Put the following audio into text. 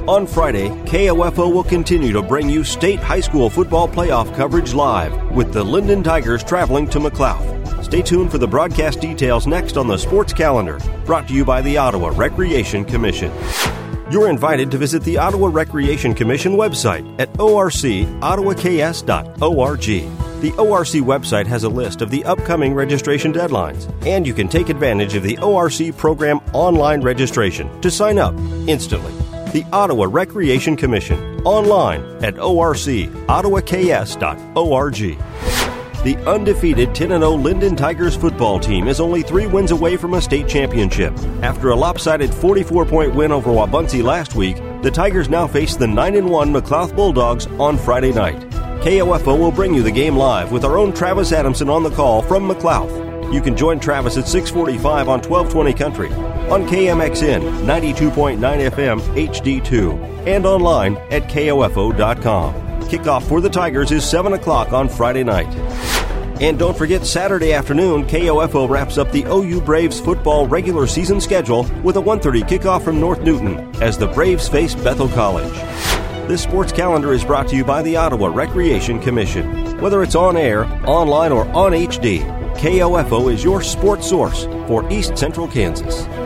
On Friday, KOFO will continue to bring you state high school football playoff coverage live with the Linden Tigers traveling to McLouth. Stay tuned for the broadcast details next on the Sports Calendar, brought to you by the Ottawa Recreation Commission. You're invited to visit the Ottawa Recreation Commission website at orcottawaks.org. The ORC website has a list of the upcoming registration deadlines, and you can take advantage of the ORC program online registration to sign up instantly. The Ottawa Recreation Commission, online at orcottawaks.org. The undefeated 10-0 Linden Tigers football team is only 3 wins away from a state championship. After a lopsided 44-point win over Wabaunsee last week, the Tigers now face the 9-1 McLouth Bulldogs on Friday night. KOFO will bring you the game live with our own Travis Adamson on the call from McLouth. You can join Travis at 6:45 on 1220 Country, on KMXN 92.9 FM HD2, and online at KOFO.com. Kickoff for the Tigers is 7 o'clock on Friday night. And don't forget, Saturday afternoon, KOFO wraps up the OU Braves football regular season schedule with a 1:30 kickoff from North Newton as the Braves face Bethel College. This sports calendar is brought to you by the Ottawa Recreation Commission. Whether it's on air, online, or on HD, KOFO is your sports source for East Central Kansas.